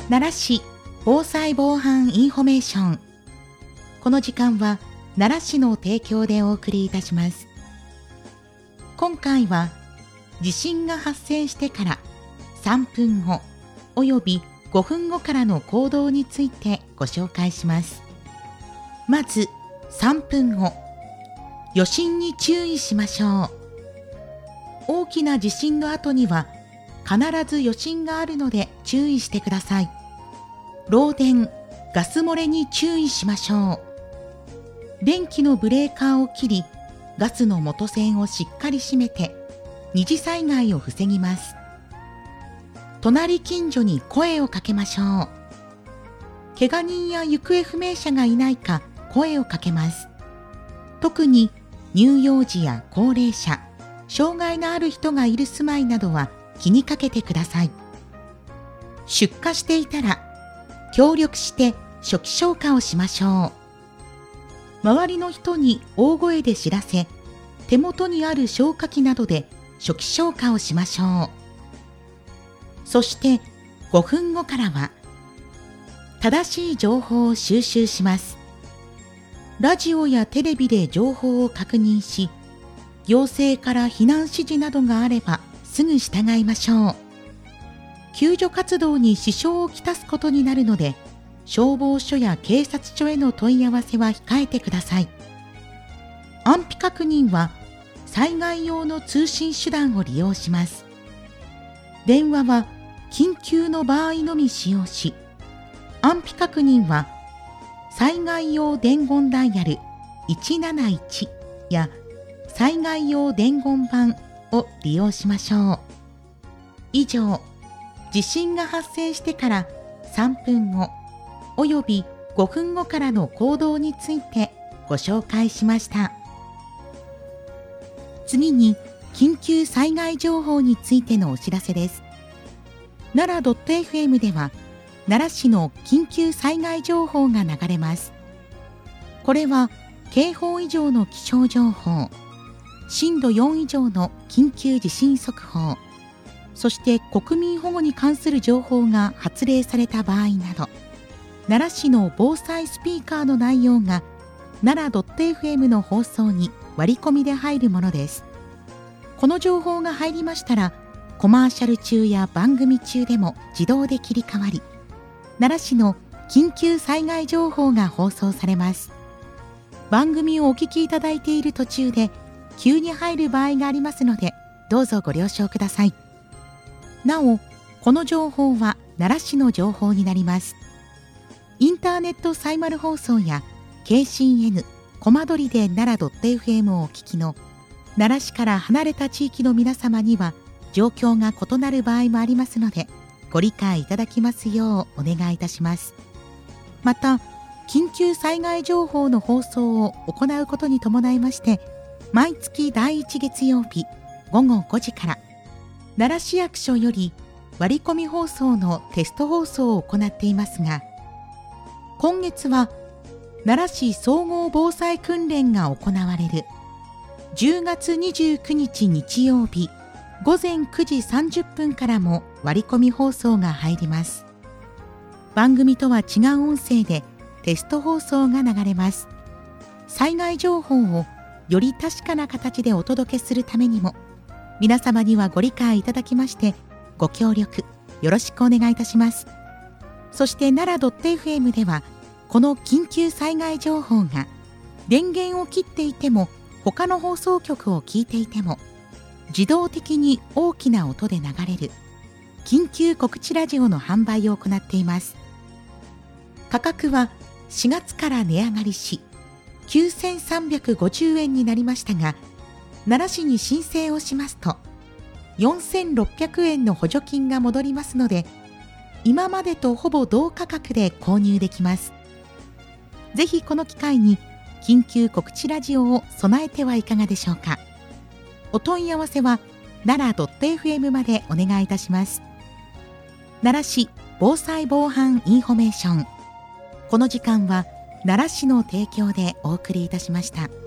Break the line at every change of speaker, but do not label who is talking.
奈良市防災防犯インフォメーション。この時間は奈良市の提供でお送りいたします。今回は地震が発生してから3分後および5分後からの行動についてご紹介します。まず3分後、余震に注意しましょう。大きな地震の後には必ず余震があるので注意してください。漏電、ガス漏れに注意しましょう。電気のブレーカーを切り、ガスの元栓をしっかり閉めて二次災害を防ぎます。隣近所に声をかけましょう。怪我人や行方不明者がいないか声をかけます。特に乳幼児や高齢者、障害のある人がいる住まいなどは気にかけてください。出火していたら協力して初期消火をしましょう。周りの人に大声で知らせ、手元にある消火器などで初期消火をしましょう。そして5分後からは正しい情報を収集します。ラジオやテレビで情報を確認し、行政から避難指示などがあればすぐ従いましょう。救助活動に支障をきたすことになるので、消防署や警察署への問い合わせは控えてください。安否確認は災害用の通信手段を利用します。電話は緊急の場合のみ使用し、安否確認は災害用伝言ダイヤル171や災害用伝言板を利用しましょう。以上、地震が発生してから3分後および5分後からの行動についてご紹介しました。次に緊急災害情報についてのお知らせです。奈良 .fm では奈良市の緊急災害情報が流れます。これは警報以上の気象情報、震度4以上の緊急地震速報、そして国民保護に関する情報が発令された場合など、奈良市の防災スピーカーの内容が奈良 .fm の放送に割り込みで入るものです。この情報が入りましたら、コマーシャル中や番組中でも自動で切り替わり、奈良市の緊急災害情報が放送されます。番組をお聞きいただいている途中で急に入る場合がありますので、どうぞご了承ください。なお、この情報は奈良市の情報になります。インターネットサイマル放送や KCN コマ撮りで奈良 .fm をお聞きの奈良市から離れた地域の皆様には状況が異なる場合もありますので、ご理解いただきますようお願いいたします。また、緊急災害情報の放送を行うことに伴いまして、毎月第1月曜日午後5時から奈良市役所より割り込み放送のテスト放送を行っていますが、今月は奈良市総合防災訓練が行われる10月29日日曜日午前9時30分からも割り込み放送が入ります。番組とは違う音声でテスト放送が流れます。災害情報をより確かな形でお届けするためにも、皆様にはご理解いただきましてご協力よろしくお願いいたします。そして奈良 .fm ではこの緊急災害情報が電源を切っていても他の放送局を聞いていても自動的に大きな音で流れる緊急告知ラジオの販売を行っています。価格は4月から値上がりし9350円になりましたが、奈良市に申請をしますと4600円の補助金が戻りますので、今までとほぼ同価格で購入できます。ぜひこの機会に緊急告知ラジオを備えてはいかがでしょうか。お問い合わせは奈良 .fm までお願いいたします。奈良市防災防犯インフォメーション。この時間は奈良市の提供でお送りいたしました。